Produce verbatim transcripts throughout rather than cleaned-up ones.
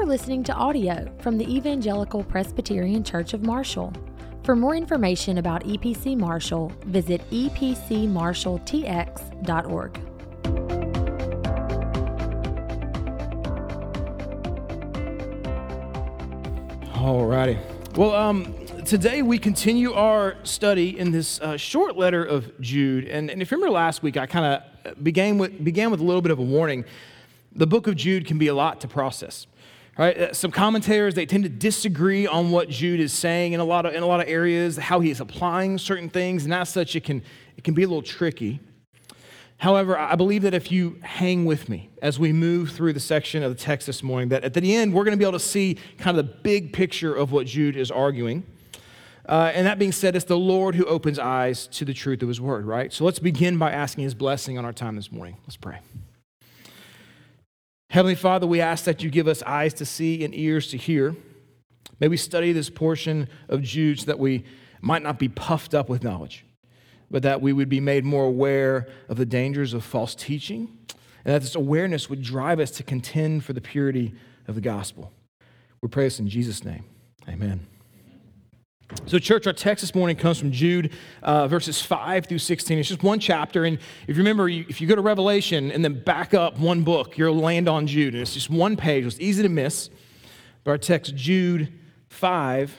are listening to audio from the Evangelical Presbyterian Church of Marshall. For more information about E P C Marshall, visit e p c marshall t x dot org. All righty. Well, um, today we continue our study in this uh, short letter of Jude. And, and if you remember last week, I kind of began with, began with a little bit of a warning. The book of Jude can be a lot to process. Right? Uh, some commentators, they tend to disagree on what Jude is saying in a lot of in a lot of areas, how he is applying certain things, and as such, it can it can be a little tricky. However, I believe that if you hang with me as we move through the section of the text this morning, that at the end, we're going to be able to see kind of the big picture of what Jude is arguing. Uh, and that being said, it's the Lord who opens eyes to the truth of his word, right? So let's begin by asking his blessing on our time this morning. Let's pray. Heavenly Father, we ask that you give us eyes to see and ears to hear. May we study this portion of Jude so that we might not be puffed up with knowledge, but that we would be made more aware of the dangers of false teaching, and that this awareness would drive us to contend for the purity of the gospel. We pray this in Jesus' name. Amen. So, church, our text this morning comes from Jude, uh, verses five through sixteen. It's just one chapter, and if you remember, you, if you go to Revelation and then back up one book, you'll land on Jude, and it's just one page. It's easy to miss. But our text, Jude five,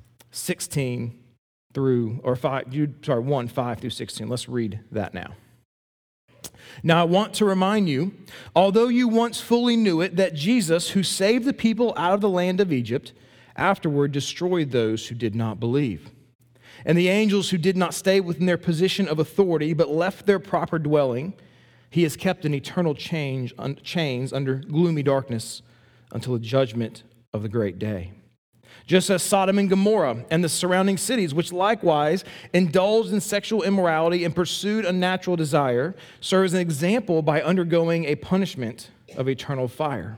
sixteen through, or five, Jude, sorry, one, five through sixteen. Let's read that now. Now, I want to remind you, although you once fully knew it, that Jesus, who saved the people out of the land of Egypt, afterward destroyed those who did not believe. And the angels who did not stay within their position of authority, but left their proper dwelling, he has kept in eternal change, un, chains under gloomy darkness until the judgment of the great day. Just as Sodom and Gomorrah and the surrounding cities, which likewise indulged in sexual immorality and pursued unnatural desire, serve as an example by undergoing a punishment of eternal fire.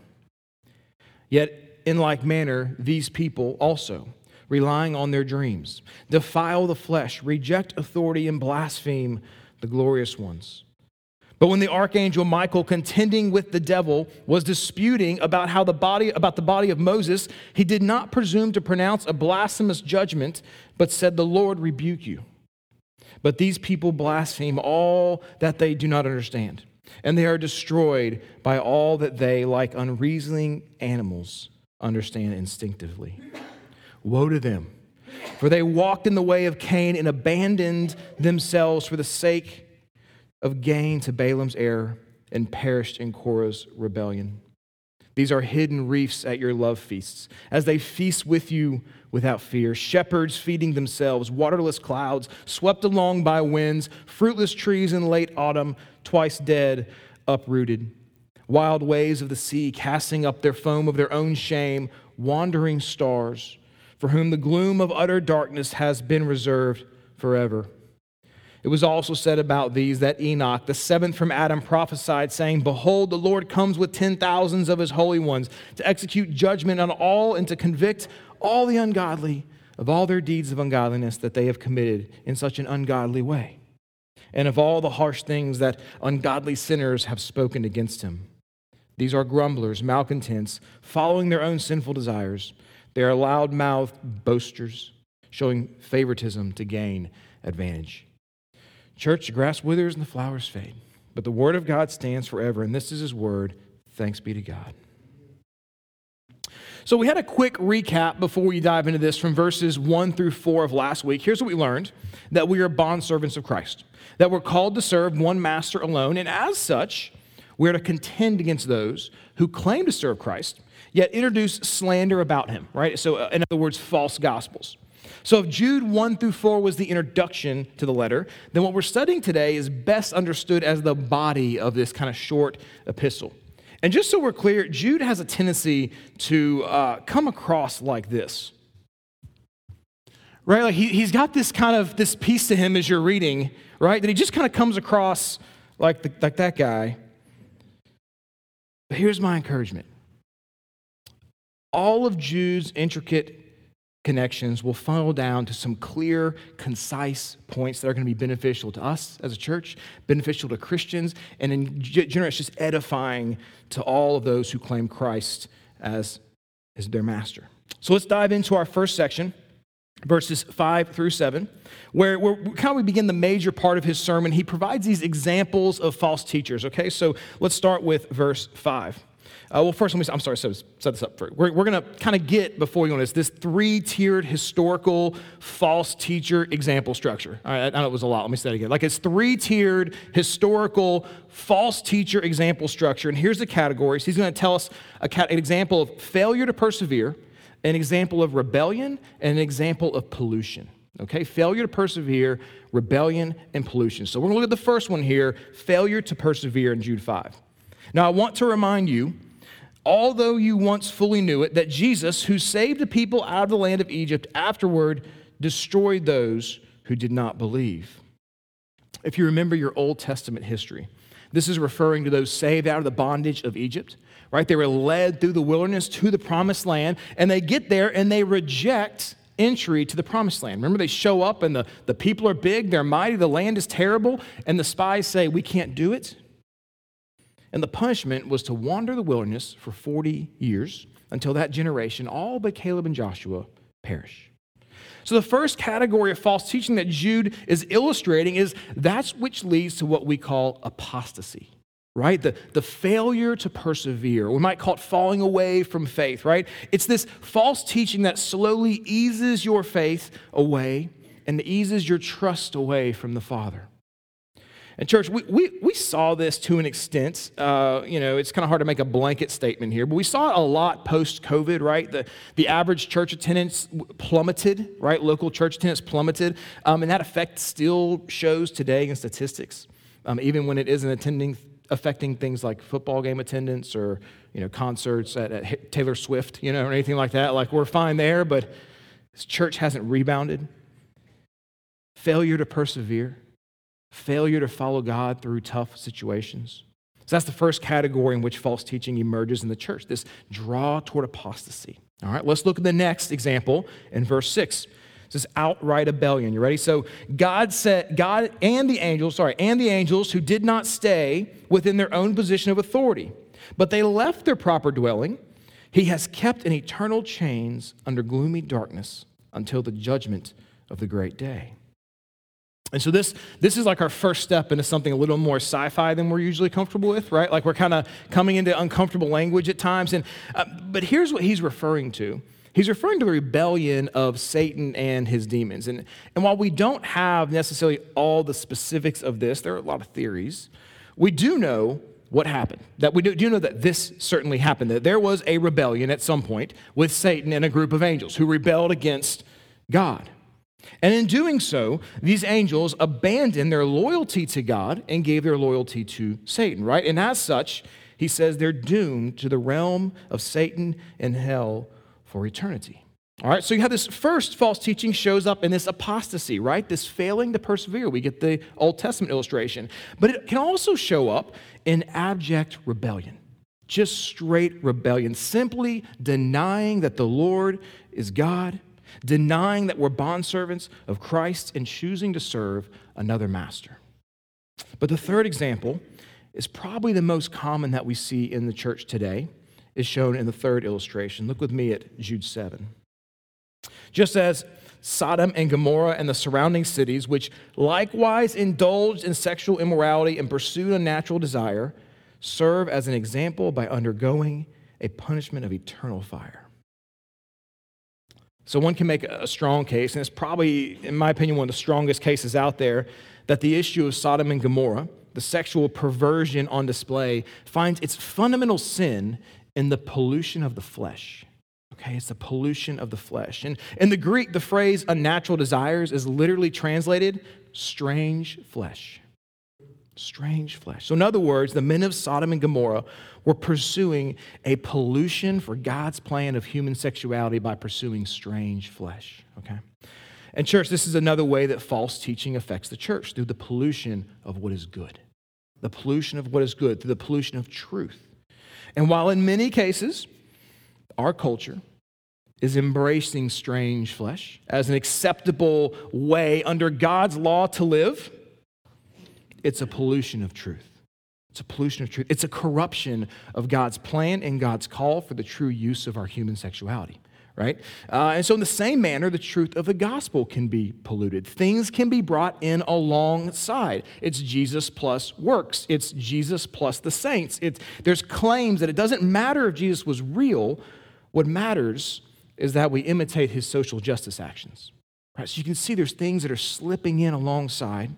Yet, in like manner, these people also, relying on their dreams, defile the flesh, reject authority, and blaspheme the glorious ones. But when the archangel Michael, contending with the devil, was disputing about how the body about the body of Moses, he did not presume to pronounce a blasphemous judgment, but said, "The Lord rebuke you." But these people blaspheme all that they do not understand, and they are destroyed by all that they, like unreasoning animals, understand instinctively. Woe to them, for they walked in the way of Cain and abandoned themselves for the sake of gain to Balaam's error and perished in Korah's rebellion. These are hidden reefs at your love feasts, as they feast with you without fear, shepherds feeding themselves, waterless clouds, swept along by winds, fruitless trees in late autumn, twice dead, uprooted. Wild waves of the sea casting up their foam of their own shame, wandering stars, for whom the gloom of utter darkness has been reserved forever. It was also said about these that Enoch, the seventh from Adam, prophesied, saying, "Behold, the Lord comes with ten thousands of his holy ones to execute judgment on all and to convict all the ungodly of all their deeds of ungodliness that they have committed in such an ungodly way, and of all the harsh things that ungodly sinners have spoken against him. These are grumblers, malcontents, following their own sinful desires. They are loud-mouthed boasters, showing favoritism to gain advantage." Church, the grass withers and the flowers fade, but the word of God stands forever, and this is his word. Thanks be to God. So we had a quick recap before we dive into this from verses one through four of last week. Here's what we learned: that we are bondservants of Christ, that we're called to serve one master alone, and as such, we are to contend against those who claim to serve Christ, yet introduce slander about him, right? So in other words, false gospels. So if Jude one through four was the introduction to the letter, then what we're studying today is best understood as the body of this kind of short epistle. And just so we're clear, Jude has a tendency to uh, come across like this. Right? Like he, he's got this kind of, this piece to him as you're reading, right? That he just kind of comes across like, the, like that guy. But here's my encouragement. All of Jude's intricate connections will funnel down to some clear, concise points that are going to be beneficial to us as a church, beneficial to Christians, and in general, it's just edifying to all of those who claim Christ as is their master. So let's dive into our first section, verses five through seven, where, where kind of we begin the major part of his sermon. He provides these examples of false teachers, okay? So let's start with verse five. Uh, well, first, let me, I'm sorry, set, set this up for you. We're, we're going to kind of get, before we go into this, this three-tiered historical false teacher example structure. All right, I know it was a lot. Let me say it again. Like it's three-tiered historical false teacher example structure. And here's the categories. He's going to tell us a, an example of failure to persevere, an example of rebellion, and an example of pollution. Okay, failure to persevere, rebellion, and pollution. So we're going to look at the first one here, failure to persevere in Jude five. Now, I want to remind you, although you once fully knew it, that Jesus, who saved the people out of the land of Egypt, afterward destroyed those who did not believe. If you remember your Old Testament history, this is referring to those saved out of the bondage of Egypt, right? They were led through the wilderness to the promised land, and they get there and they reject entry to the promised land. Remember, they show up and the, the people are big, they're mighty, the land is terrible, and the spies say, we can't do it. And the punishment was to wander the wilderness for forty years until that generation, all but Caleb and Joshua, perish. So the first category of false teaching that Jude is illustrating is that's which leads to what we call apostasy, right? The, the failure to persevere. We might call it falling away from faith, right? It's this false teaching that slowly eases your faith away and eases your trust away from the Father. And church, we, we, we saw this to an extent. Uh, you know, it's kind of hard to make a blanket statement here, but we saw it a lot post-COVID, right? The, the average church attendance plummeted, right? Local church attendance plummeted. Um, and that effect still shows today in statistics, um, even when it isn't attending, affecting things like football game attendance or, you know, concerts at, at Taylor Swift, you know, or anything like that. Like, we're fine there, but this church hasn't rebounded. Failure to persevere. Failure to follow God through tough situations. So that's the first category in which false teaching emerges in the church, this draw toward apostasy. All right, let's look at the next example in verse six. It says outright rebellion. You ready? So God said, God and the angels, sorry, and the angels who did not stay within their own position of authority, but they left their proper dwelling, he has kept in eternal chains under gloomy darkness until the judgment of the great day. And so this, this is like our first step into something a little more sci-fi than we're usually comfortable with, right? Like we're kind of coming into uncomfortable language at times. And uh, but here's what he's referring to. He's referring to the rebellion of Satan and his demons. And, and while we don't have necessarily all the specifics of this, there are a lot of theories, we do know what happened. That we do, do know that this certainly happened, that there was a rebellion at some point with Satan and a group of angels who rebelled against God. And in doing so, these angels abandoned their loyalty to God and gave their loyalty to Satan, right? And as such, he says they're doomed to the realm of Satan and hell for eternity. All right, so you have this first false teaching shows up in this apostasy, right? This failing to persevere. We get the Old Testament illustration. But it can also show up in abject rebellion, just straight rebellion, simply denying that the Lord is God, denying that we're bondservants of Christ and choosing to serve another master. But the third example is probably the most common that we see in the church today, is shown in the third illustration. Look with me at Jude seven. Just as Sodom and Gomorrah and the surrounding cities, which likewise indulged in sexual immorality and pursued unnatural desire, serve as an example by undergoing a punishment of eternal fire. So one can make a strong case, and it's probably, in my opinion, one of the strongest cases out there, that the issue of Sodom and Gomorrah, the sexual perversion on display, finds its fundamental sin in the pollution of the flesh. Okay, it's the pollution of the flesh. And in the Greek, the phrase unnatural desires is literally translated strange flesh. Strange flesh. So in other words, the men of Sodom and Gomorrah were pursuing a pollution for God's plan of human sexuality by pursuing strange flesh, okay? And church, this is another way that false teaching affects the church, through the pollution of what is good. The pollution of what is good, through the pollution of truth. And while in many cases, our culture is embracing strange flesh as an acceptable way under God's law to live, it's a pollution of truth. It's a pollution of truth. It's a corruption of God's plan and God's call for the true use of our human sexuality, right? Uh, and so in the same manner, the truth of the gospel can be polluted. Things can be brought in alongside. It's Jesus plus works. It's Jesus plus the saints. It's, there's claims that it doesn't matter if Jesus was real. What matters is that we imitate his social justice actions, right? So you can see there's things that are slipping in alongside.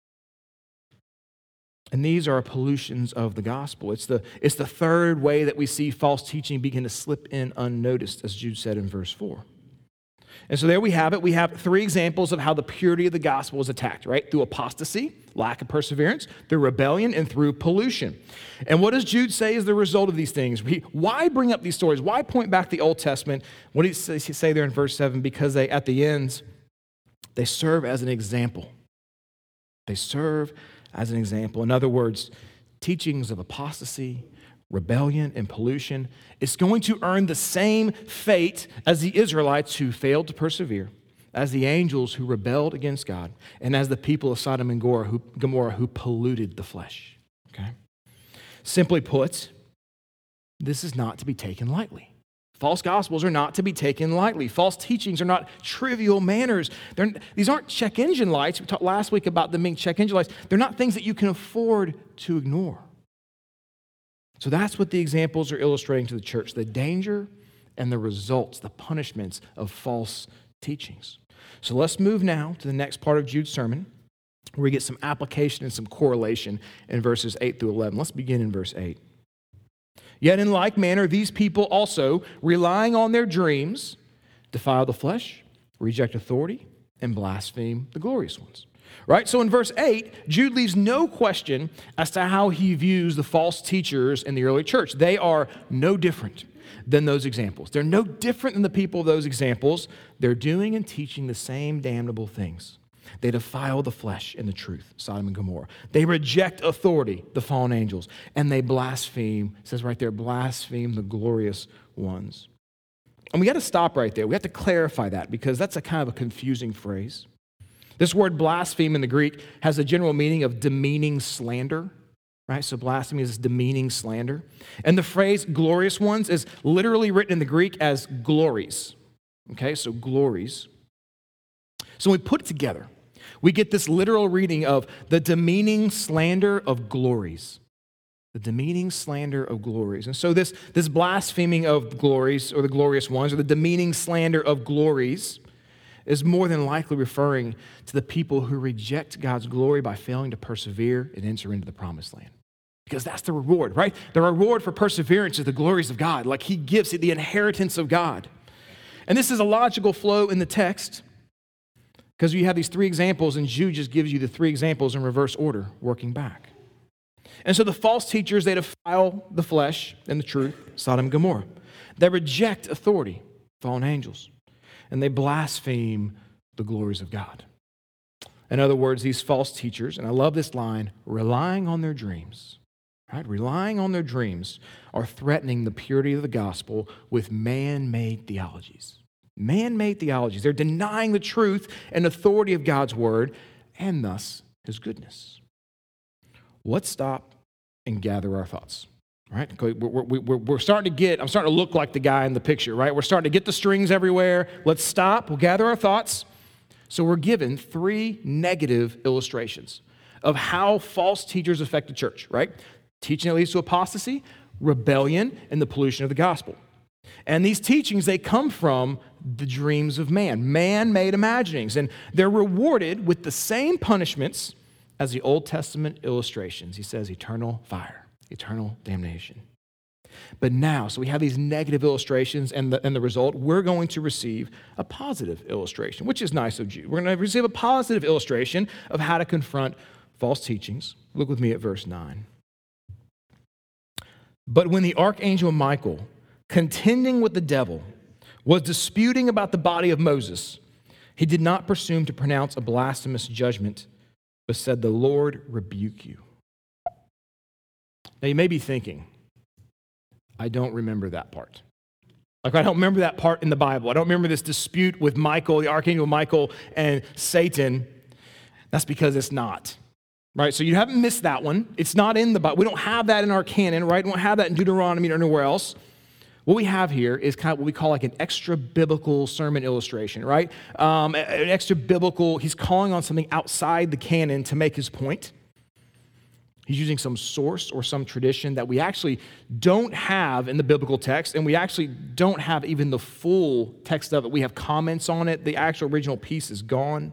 And these are pollutions of the gospel. It's the, it's the third way that we see false teaching begin to slip in unnoticed, as Jude said in verse four. And so there we have it. We have three examples of how the purity of the gospel is attacked, right? Through apostasy, lack of perseverance, through rebellion, and through pollution. And what does Jude say is the result of these things? He, why bring up these stories? Why point back to the Old Testament? What does he say there in verse seven? Because they, at the end, they serve as an example. They serve as an example. In other words, teachings of apostasy, rebellion, and pollution is going to earn the same fate as the Israelites who failed to persevere, as the angels who rebelled against God, and as the people of Sodom and Gomorrah who, Gomorrah who polluted the flesh. Okay? Simply put, this is not to be taken lightly. False gospels are not to be taken lightly. False teachings are not trivial manners. They're, these aren't check engine lights. We talked last week about them being check engine lights. They're not things that you can afford to ignore. So that's what the examples are illustrating to the church, the danger and the results, the punishments of false teachings. So let's move now to the next part of Jude's sermon, where we get some application and some correlation in verses eight through eleven. Let's begin in verse eight. Yet in like manner, these people also, relying on their dreams, defile the flesh, reject authority, and blaspheme the glorious ones. Right? So in verse eight, Jude leaves no question as to how he views the false teachers in the early church. They are no different than those examples. They're no different than the people of those examples. They're doing and teaching the same damnable things. They defile the flesh and the truth, Sodom and Gomorrah. They reject authority, the fallen angels, and they blaspheme, it says right there, blaspheme the glorious ones. And we got to stop right there. We have to clarify that because that's a kind of a confusing phrase. This word blaspheme in the Greek has a general meaning of demeaning slander, right? So blasphemy is demeaning slander. And the phrase glorious ones is literally written in the Greek as glories, okay? So glories. So when we put it together, we get this literal reading of the demeaning slander of glories. The demeaning slander of glories. And so this, this blaspheming of glories, or the glorious ones, or the demeaning slander of glories, is more than likely referring to the people who reject God's glory by failing to persevere and enter into the promised land. Because that's the reward, right? The reward for perseverance is the glories of God. Like he gives it the inheritance of God. And this is a logical flow in the text. Because you have these three examples, and Jude just gives you the three examples in reverse order, working back. And so the false teachers, they defile the flesh and the truth, Sodom and Gomorrah. They reject authority, fallen angels. And they blaspheme the glories of God. In other words, these false teachers, and I love this line, relying on their dreams, right? Relying on their dreams are threatening the purity of the gospel with man-made theologies. Man-made theologies. They're denying the truth and authority of God's word and thus his goodness. Let's stop and gather our thoughts, right? We're, we're, we're starting to get, I'm starting to look like the guy in the picture, right? We're starting to get the strings everywhere. Let's stop. We'll gather our thoughts. So we're given three negative illustrations of how false teachers affect the church, right? Teaching that leads to apostasy, rebellion, and the pollution of the gospel. And these teachings, they come from the dreams of man, man-made imaginings. And they're rewarded with the same punishments as the Old Testament illustrations. He says eternal fire, eternal damnation. But now, so we have these negative illustrations, and the, and the result, we're going to receive a positive illustration, which is nice of Jude. We're going to receive a positive illustration of how to confront false teachings. Look with me at verse nine. But when the archangel Michael, contending with the devil, was disputing about the body of Moses, he did not presume to pronounce a blasphemous judgment, but said, "The Lord rebuke you." Now you may be thinking, I don't remember that part. Like I don't remember that part in the Bible. I don't remember this dispute with Michael, the archangel Michael, and Satan. That's because it's not right? So you haven't missed that one. It's not in the Bible. We don't have that in our canon, right? We don't have that in Deuteronomy or anywhere else. What we have here is kind of what we call like an extra biblical sermon illustration, right? Um, an extra biblical, he's calling on something outside the canon to make his point. He's using some source or some tradition that we actually don't have in the biblical text, and we actually don't have even the full text of it. We have comments on it. The actual original piece is gone.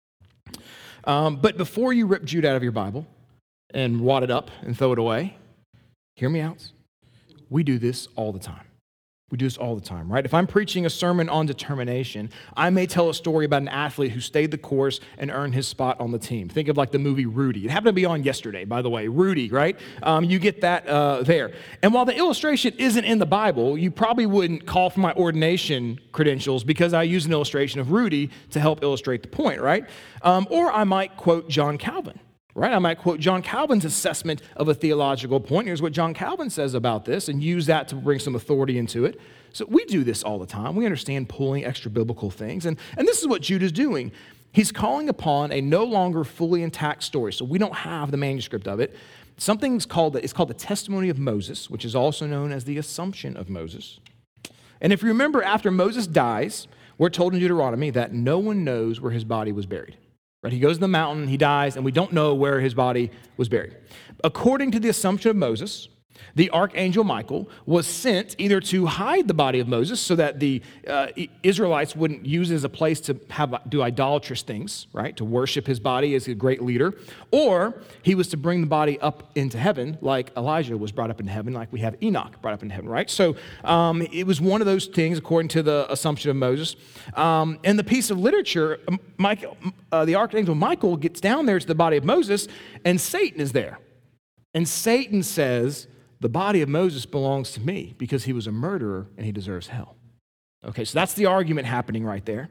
Um, but before you rip Jude out of your Bible and wad it up and throw it away, hear me out. We do this all the time. We do this all the time, right? If I'm preaching a sermon on determination, I may tell a story about an athlete who stayed the course and earned his spot on the team. Think of like the movie Rudy. It happened to be on yesterday, by the way. Rudy, right? Um, you get that uh, there. And while the illustration isn't in the Bible, you probably wouldn't call for my ordination credentials because I use an illustration of Rudy to help illustrate the point, right? Um, or I might quote John Calvin. Right? I might quote John Calvin's assessment of a theological point. Here's what John Calvin says about this and use that to bring some authority into it. So we do this all the time. We understand pulling extra biblical things. And, and this is what Jude is doing. He's calling upon a no longer fully intact story. So we don't have the manuscript of it. Something's called, it's called the testimony of Moses, which is also known as the assumption of Moses. And if you remember, after Moses dies, we're told in Deuteronomy that no one knows where his body was buried. Right? He goes to the mountain, he dies, and we don't know where his body was buried. According to the assumption of Moses, the archangel Michael was sent either to hide the body of Moses so that the uh, Israelites wouldn't use it as a place to have do idolatrous things, right? To worship his body as a great leader, or he was to bring the body up into heaven, like Elijah was brought up into heaven, like we have Enoch brought up into heaven, right? So um, it was one of those things according to the assumption of Moses. Um, in the piece of literature, Michael, uh, the archangel Michael gets down there to the body of Moses, and Satan is there, and Satan says, the body of Moses belongs to me because he was a murderer and he deserves hell. Okay, so that's the argument happening right there.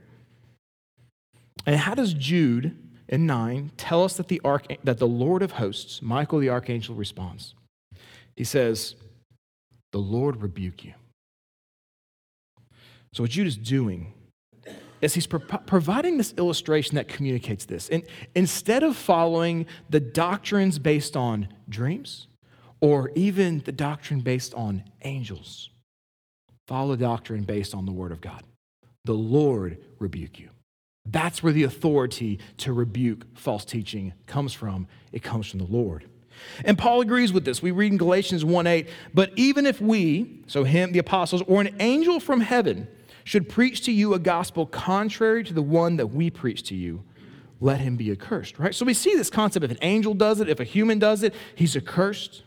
And how does Jude in nine tell us that the arch- that the Lord of hosts, Michael the archangel, responds? He says, the Lord rebuke you. So what Jude is doing is he's pro- providing this illustration that communicates this. And instead of following the doctrines based on dreams, or even the doctrine based on angels, follow the doctrine based on the Word of God. The Lord rebuke you. That's where the authority to rebuke false teaching comes from. It comes from the Lord. And Paul agrees with this. We read in Galatians one eight, but even if we, so him, the apostles, or an angel from heaven should preach to you a gospel contrary to the one that we preach to you, let him be accursed, right? So we see this concept. If an angel does it, if a human does it, he's accursed.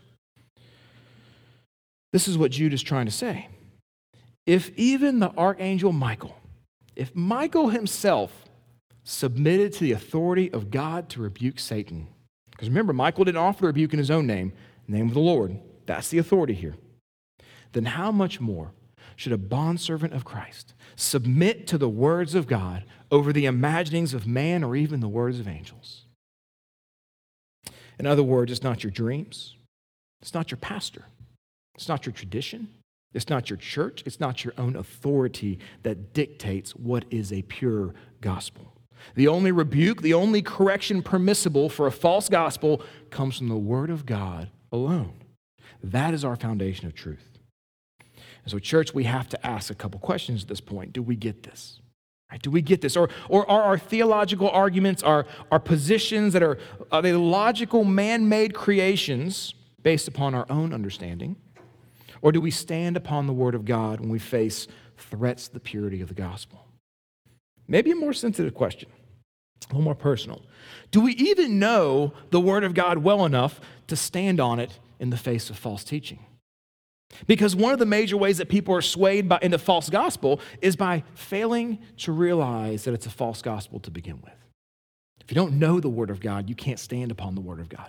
This is what Jude is trying to say. If even the archangel Michael, if Michael himself submitted to the authority of God to rebuke Satan, because remember, Michael didn't offer the rebuke in his own name, the name of the Lord. That's the authority here. Then how much more should a bondservant of Christ submit to the words of God over the imaginings of man or even the words of angels? In other words, it's not your dreams. It's not your pastor. It's not your tradition. It's not your church. It's not your own authority that dictates what is a pure gospel. The only rebuke, the only correction permissible for a false gospel comes from the Word of God alone. That is our foundation of truth. And so, church, we have to ask a couple questions at this point. Do we get this? Right? Do we get this? Or, or are our theological arguments, our, our positions that are, are they logical man-made creations based upon our own understanding? Or do we stand upon the Word of God when we face threats to the purity of the gospel? Maybe a more sensitive question, a little more personal. Do we even know the Word of God well enough to stand on it in the face of false teaching? Because one of the major ways that people are swayed by, into false gospel is by failing to realize that it's a false gospel to begin with. If you don't know the Word of God, you can't stand upon the Word of God.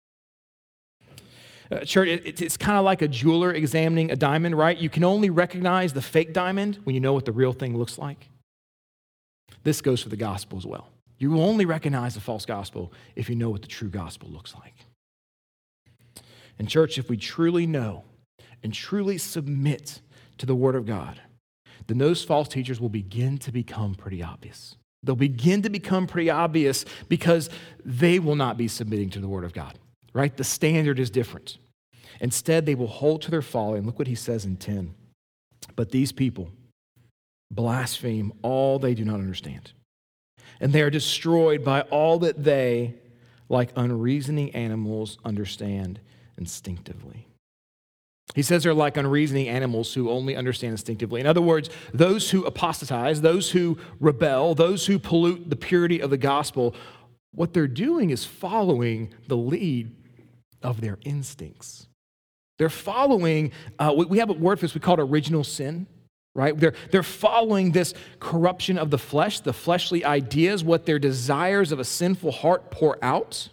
Uh, church, it, it's kind of like a jeweler examining a diamond, right? You can only recognize the fake diamond when you know what the real thing looks like. This goes for the gospel as well. You will only recognize the false gospel if you know what the true gospel looks like. And church, if we truly know and truly submit to the Word of God, then those false teachers will begin to become pretty obvious. They'll begin to become pretty obvious because they will not be submitting to the Word of God, right? The standard is different. Instead, they will hold to their folly. And look what he says in ten. But these people blaspheme all they do not understand. And they are destroyed by all that they, like unreasoning animals, understand instinctively. He says they're like unreasoning animals who only understand instinctively. In other words, those who apostatize, those who rebel, those who pollute the purity of the gospel, what they're doing is following the lead of their instincts. They're following, uh, we have a word for this, we call it original sin, right? They're, they're following this corruption of the flesh, the fleshly ideas, what their desires of a sinful heart pour out.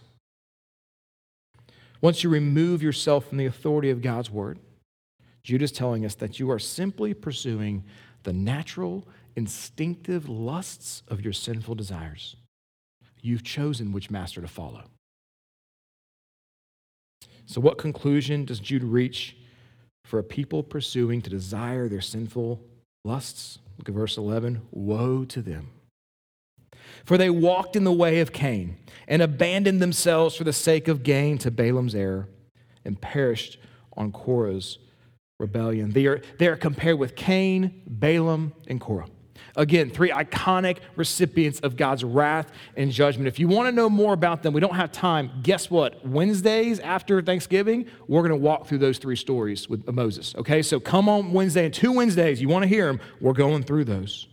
Once you remove yourself from the authority of God's word, Jude is telling us that you are simply pursuing the natural, instinctive lusts of your sinful desires. You've chosen which master to follow. So what conclusion does Jude reach for a people pursuing to desire their sinful lusts? Look at verse eleven. Woe to them. For they walked in the way of Cain and abandoned themselves for the sake of gain to Balaam's error and perished on Korah's rebellion. They are, they are compared with Cain, Balaam, and Korah. Again, three iconic recipients of God's wrath and judgment. If you want to know more about them, we don't have time. Guess what? Wednesdays after Thanksgiving, we're going to walk through those three stories with Moses. Okay, so come on Wednesday and two Wednesdays. You want to hear them? We're going through those.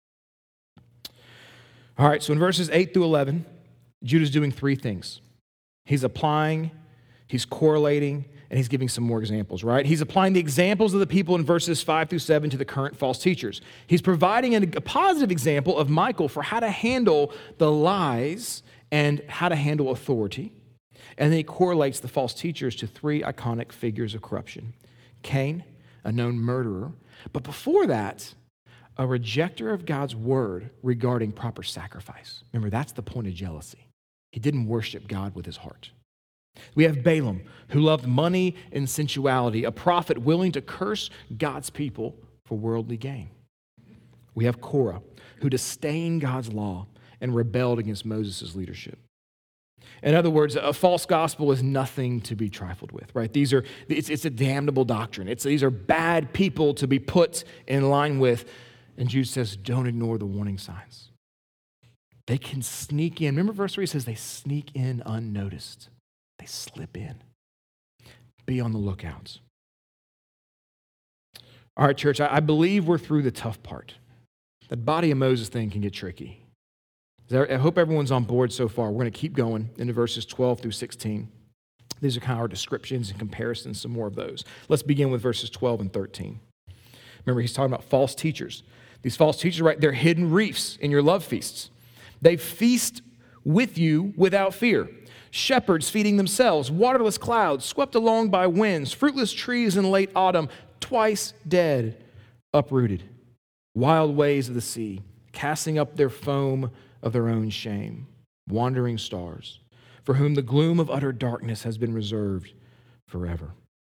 All right, so in verses eight through eleven, Jude is doing three things. He's applying, he's correlating, and he's giving some more examples, right? He's applying the examples of the people in verses five through seven to the current false teachers. He's providing a, a positive example of Michael for how to handle the lies and how to handle authority. And then he correlates the false teachers to three iconic figures of corruption. Cain, a known murderer, but before that, a rejecter of God's word regarding proper sacrifice. Remember, that's the point of jealousy. He didn't worship God with his heart. We have Balaam, who loved money and sensuality, a prophet willing to curse God's people for worldly gain. We have Korah, who disdained God's law and rebelled against Moses' leadership. In other words, a false gospel is nothing to be trifled with, right? These are it's, it's a damnable doctrine. It's, these are bad people to be put in line with. And Jude says, don't ignore the warning signs. They can sneak in. Remember verse three says they sneak in unnoticed. They slip in. Be on the lookout. All right, church, I believe we're through the tough part. That body of Moses thing can get tricky. I hope everyone's on board so far. We're going to keep going into verses twelve through sixteen. These are kind of our descriptions and comparisons, some more of those. Let's begin with verses twelve and thirteen. Remember, he's talking about false teachers. These false teachers, right, they're hidden reefs in your love feasts. They feast with you without fear. Shepherds feeding themselves, waterless clouds, swept along by winds, fruitless trees in late autumn, twice dead, uprooted. Wild waves of the sea, casting up their foam of their own shame. Wandering stars, for whom the gloom of utter darkness has been reserved forever.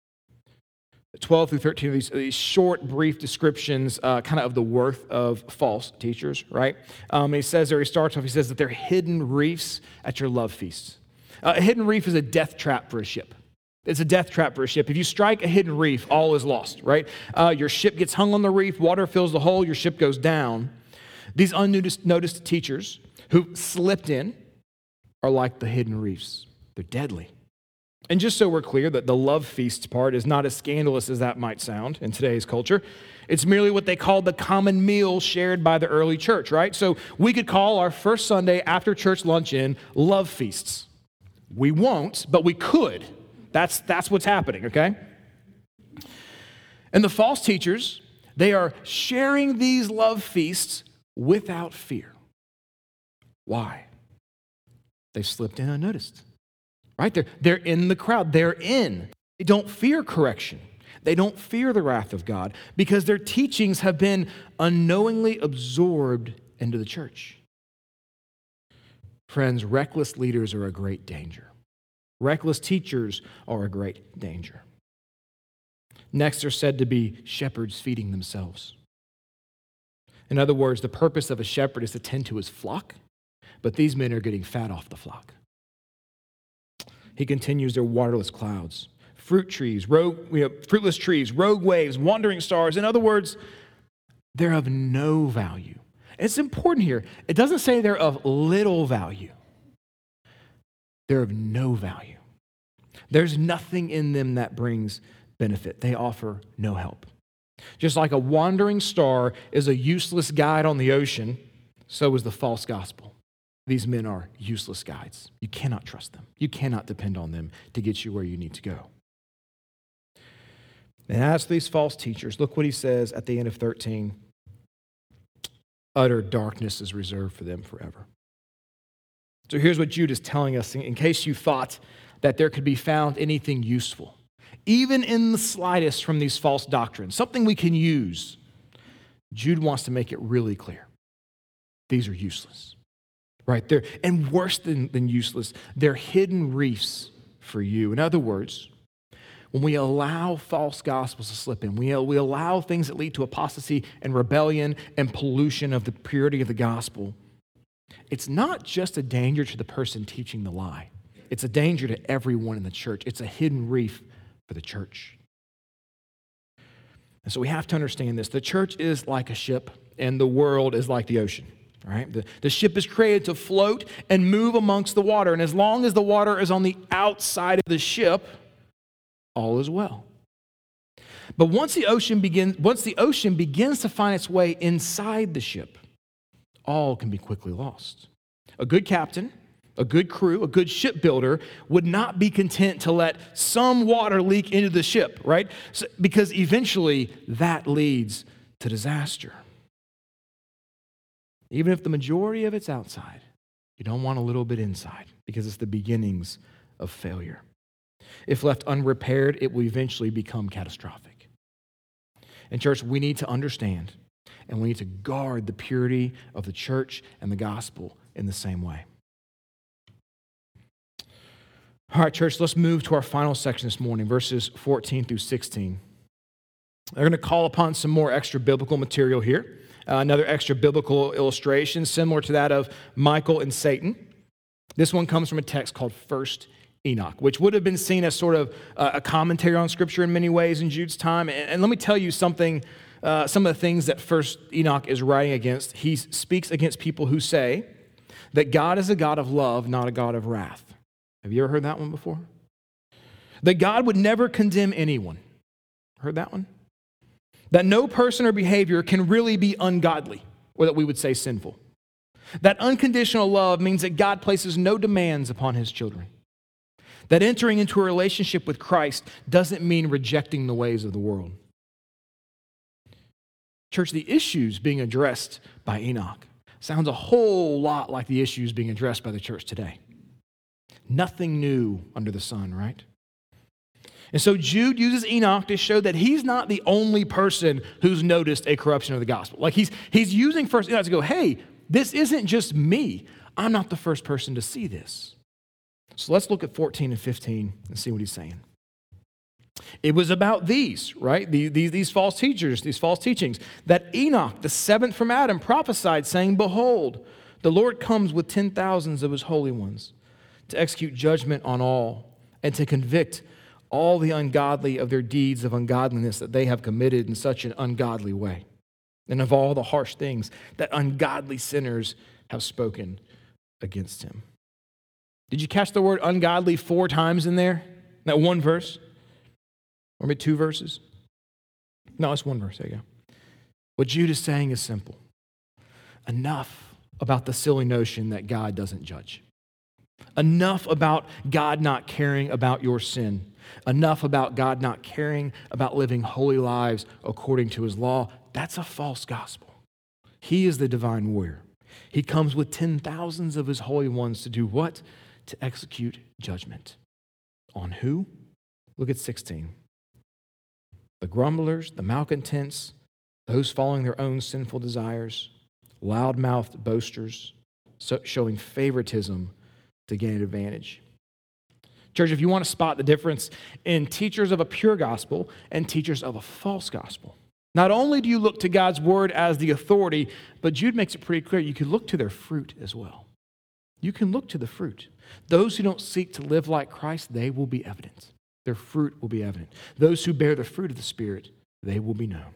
twelve through thirteen of these, these short, brief descriptions uh, kind of of the worth of false teachers, right? Um, he says there, he starts off, he says that they're hidden reefs at your love feasts. Uh, a hidden reef is a death trap for a ship. It's a death trap for a ship. If you strike a hidden reef, all is lost, right? Uh, your ship gets hung on the reef, water fills the hole, your ship goes down. These unnoticed noticed teachers who slipped in are like the hidden reefs. They're deadly. And just so we're clear that the love feast part is not as scandalous as that might sound in today's culture. It's merely what they called the common meal shared by the early church, right? So we could call our first Sunday after church luncheon love feasts. We won't, but we could. That's, that's what's happening, okay? And the false teachers, they are sharing these love feasts without fear. Why? They've slipped in unnoticed. Right? They're, they're in the crowd. They're in. They don't fear correction. They don't fear the wrath of God because their teachings have been unknowingly absorbed into the church. Friends, reckless leaders are a great danger. Reckless teachers are a great danger. Next, they're said to be shepherds feeding themselves. In other words, the purpose of a shepherd is to tend to his flock, but these men are getting fat off the flock. He continues, they're waterless clouds, fruit trees, rogue, you know, fruitless trees, rogue waves, wandering stars. In other words, they're of no value. And it's important here. It doesn't say they're of little value. They're of no value. There's nothing in them that brings benefit. They offer no help. Just like a wandering star is a useless guide on the ocean, so is the false gospel. These men are useless guides. You cannot trust them. You cannot depend on them to get you where you need to go. And as for these false teachers, look what he says at the end of thirteen. Utter darkness is reserved for them forever. So here's what Jude is telling us, in case you thought that there could be found anything useful, even in the slightest, from these false doctrines, something we can use. Jude wants to make it really clear. These are useless, right? They're, and worse than, than useless, they're hidden reefs for you. In other words, when we allow false gospels to slip in, we, we allow things that lead to apostasy and rebellion and pollution of the purity of the gospel, it's not just a danger to the person teaching the lie. It's a danger to everyone in the church. It's a hidden reef for the church. And so we have to understand this. The church is like a ship, and the world is like the ocean. Right? The, the ship is created to float and move amongst the water. And as long as the water is on the outside of the ship, all is well. But once the ocean begins, once the ocean begins to find its way inside the ship, all can be quickly lost. A good captain, a good crew, a good shipbuilder would not be content to let some water leak into the ship, right? So, because eventually that leads to disaster. Even if the majority of it's outside, you don't want a little bit inside because it's the beginnings of failure. If left unrepaired, it will eventually become catastrophic. And church, we need to understand and we need to guard the purity of the church and the gospel in the same way. All right, church, let's move to our final section this morning, verses fourteen through sixteen. They're going to call upon some more extra biblical material here. Uh, another extra biblical illustration, similar to that of Michael and Satan. This one comes from a text called First Enoch, which would have been seen as sort of uh, a commentary on Scripture in many ways in Jude's time. And, and let me tell you something, uh, some of the things that First Enoch is writing against. He speaks against people who say that God is a God of love, not a God of wrath. Have you ever heard that one before? That God would never condemn anyone. Heard that one? That no person or behavior can really be ungodly, or that we would say sinful. That unconditional love means that God places no demands upon his children. That entering into a relationship with Christ doesn't mean rejecting the ways of the world. Church, the issues being addressed by Enoch sounds a whole lot like the issues being addressed by the church today. Nothing new under the sun, right? And so Jude uses Enoch to show that he's not the only person who's noticed a corruption of the gospel. Like he's, he's using First Enoch to go, hey, this isn't just me. I'm not the first person to see this. So let's look at fourteen and fifteen and see what he's saying. It was about these, right? These, these, these false teachers, these false teachings, that Enoch, the seventh from Adam, prophesied, saying, behold, the Lord comes with ten thousands of his holy ones to execute judgment on all and to convict all the ungodly of their deeds of ungodliness that they have committed in such an ungodly way, and of all the harsh things that ungodly sinners have spoken against him. Did you catch the word ungodly four times in there? That one verse? Or maybe two verses? No, it's one verse. There you go. What Jude is saying is simple. Enough about the silly notion that God doesn't judge. Enough about God not caring about your sin. Enough about God not caring about living holy lives according to his law. That's a false gospel. He is the divine warrior. He comes with ten thousands of his holy ones to do what? To execute judgment. On who? Look at sixteen. The grumblers, the malcontents, those following their own sinful desires, loud-mouthed boasters, so showing favoritism to gain an advantage. Church, if you want to spot the difference in teachers of a pure gospel and teachers of a false gospel, Not only do you look to God's word as the authority, but Jude makes it pretty clear you can look to their fruit as well. You can look to the fruit. Those who don't seek to live like Christ, they will be evident. Their fruit will be evident. Those who bear the fruit of the Spirit, they will be known.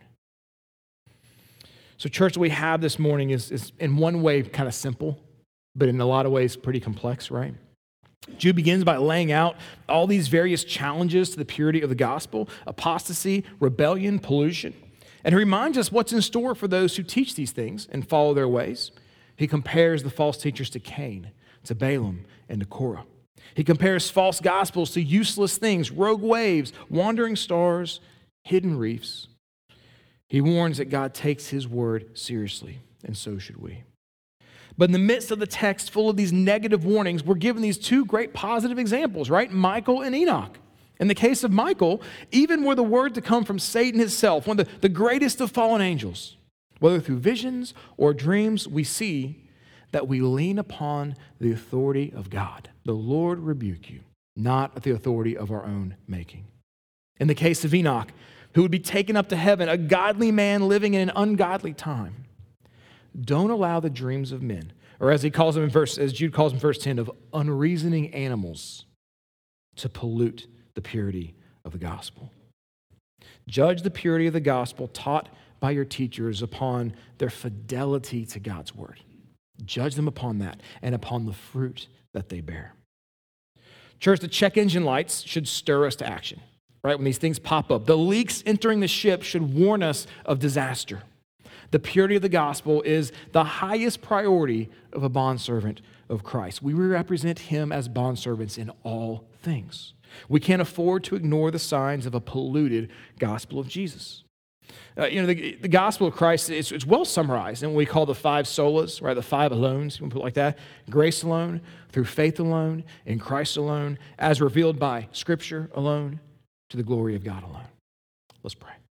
So church, what we have this morning is, is in one way kind of simple, but in a lot of ways pretty complex, right? Jude begins by laying out all these various challenges to the purity of the gospel: apostasy, rebellion, pollution. And he reminds us what's in store for those who teach these things and follow their ways. He compares the false teachers to Cain, to Balaam, and to Korah. He compares false gospels to useless things, rogue waves, wandering stars, hidden reefs. He warns that God takes his word seriously, and so should we. But in the midst of the text full of these negative warnings, we're given these two great positive examples, right? Michael and Enoch. In the case of Michael, even were the word to come from Satan himself, one of the, the greatest of fallen angels, whether through visions or dreams, we see that we lean upon the authority of God. The Lord rebuke you, not the authority of our own making. In the case of Enoch, who would be taken up to heaven, a godly man living in an ungodly time, don't allow the dreams of men, or as he calls them in verse, as Jude calls them in verse ten, of unreasoning animals, to pollute the purity of the gospel. Judge the purity of the gospel taught by your teachers upon their fidelity to God's word. Judge them upon that and upon the fruit that they bear. Church, the check engine lights should stir us to action, right? When these things pop up, the leaks entering the ship should warn us of disaster. The purity of the gospel is the highest priority of a bondservant of Christ. We represent him as bondservants in all things. We can't afford to ignore the signs of a polluted gospel of Jesus. Uh, you know, the, the gospel of Christ, it's, it's well summarized in what we call the five solas, right? The five alones, you can put it like that. Grace alone, through faith alone, in Christ alone, as revealed by Scripture alone, to the glory of God alone. Let's pray.